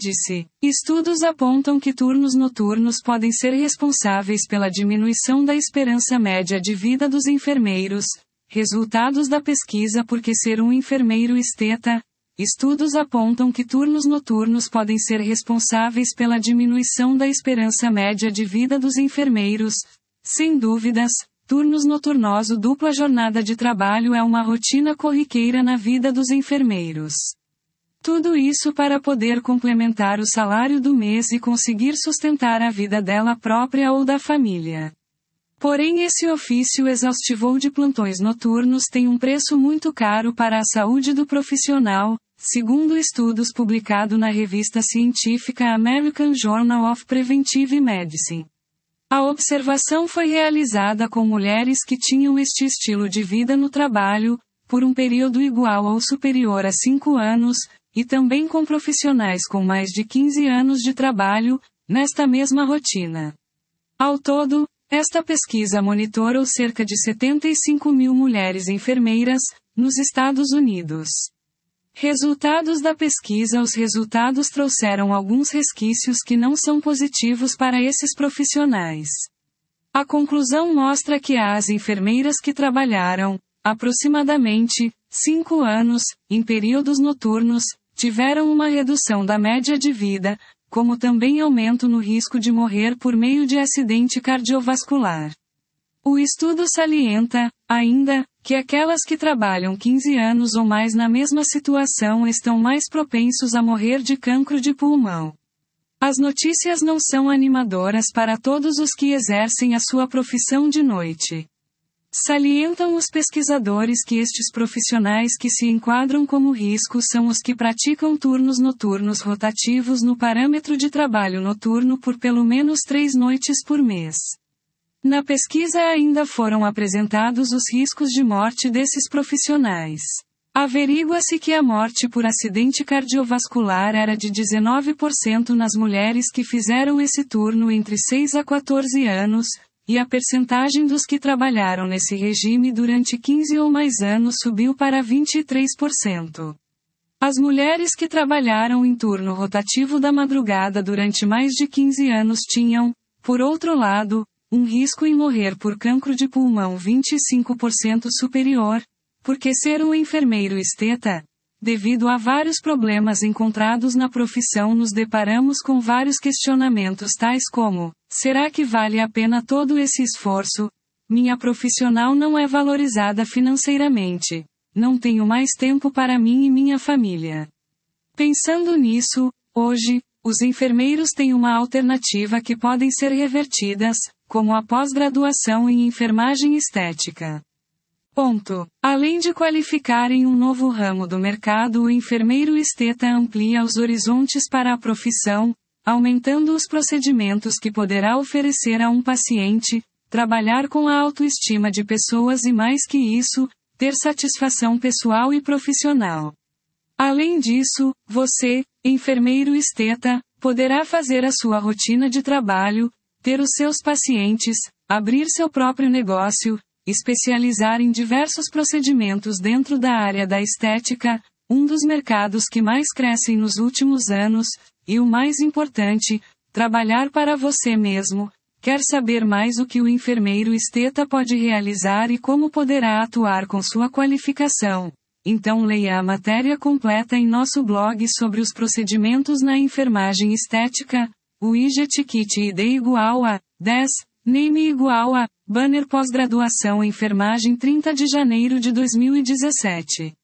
índice. Estudos apontam que turnos noturnos podem ser responsáveis pela diminuição da esperança média de vida dos enfermeiros. Resultados da pesquisa Por que ser um enfermeiro esteta? Estudos apontam que turnos noturnos podem ser responsáveis pela diminuição da esperança média de vida dos enfermeiros. Sem dúvidas, turnos noturnos ou dupla jornada de trabalho é uma rotina corriqueira na vida dos enfermeiros. Tudo isso para poder complementar o salário do mês e conseguir sustentar a vida dela própria ou da família. Porém, esse ofício exaustivo de plantões noturnos tem um preço muito caro para a saúde do profissional, segundo estudos publicados na revista científica American Journal of Preventive Medicine. A observação foi realizada com mulheres que tinham este estilo de vida no trabalho, por um período igual ou superior a 5 anos, e também com profissionais com mais de 15 anos de trabalho, nesta mesma rotina. Ao todo, esta pesquisa monitorou cerca de 75 mil mulheres enfermeiras, nos Estados Unidos. Resultados da pesquisa Os resultados trouxeram alguns resquícios que não são positivos para esses profissionais. A conclusão mostra que as enfermeiras que trabalharam, aproximadamente, 5 anos, em períodos noturnos, tiveram uma redução da média de vida, como também aumento no risco de morrer por meio de acidente cardiovascular. O estudo salienta, ainda, que aquelas que trabalham 15 anos ou mais na mesma situação estão mais propensos a morrer de cancro de pulmão. As notícias não são animadoras para todos os que exercem a sua profissão de noite. Salientam os pesquisadores que estes profissionais que se enquadram como risco são os que praticam turnos noturnos rotativos no parâmetro de trabalho noturno por pelo menos 3 noites por mês. Na pesquisa ainda foram apresentados os riscos de morte desses profissionais. Averigua-se que a morte por acidente cardiovascular era de 19% nas mulheres que fizeram esse turno entre 6 a 14 anos, e a percentagem dos que trabalharam nesse regime durante 15 ou mais anos subiu para 23%. As mulheres que trabalharam em turno rotativo da madrugada durante mais de 15 anos tinham, por outro lado, um risco em morrer por cancro de pulmão 25% superior, porque ser um enfermeiro esteta. Devido a vários problemas encontrados na profissão, nos deparamos com vários questionamentos tais como: será que vale a pena todo esse esforço? Minha profissional não é valorizada financeiramente. Não tenho mais tempo para mim e minha família. Pensando nisso, hoje, os enfermeiros têm uma alternativa que podem ser revertidas, como a pós-graduação em enfermagem estética. Além de qualificar em um novo ramo do mercado, o enfermeiro esteta amplia os horizontes para a profissão, aumentando os procedimentos que poderá oferecer a um paciente, trabalhar com a autoestima de pessoas e, mais que isso, ter satisfação pessoal e profissional. Além disso, você, enfermeiro esteta, poderá fazer a sua rotina de trabalho, ter os seus pacientes, abrir seu próprio negócio, especializar em diversos procedimentos dentro da área da estética, um dos mercados que mais crescem nos últimos anos, e o mais importante, trabalhar para você mesmo. Quer saber mais o que o enfermeiro esteta pode realizar e como poderá atuar com sua qualificação? Então leia a matéria completa em nosso blog sobre os procedimentos na enfermagem estética. O Widget Kit ID igual a 10, Name igual a Banner pós-graduação enfermagem 30 de janeiro de 2017.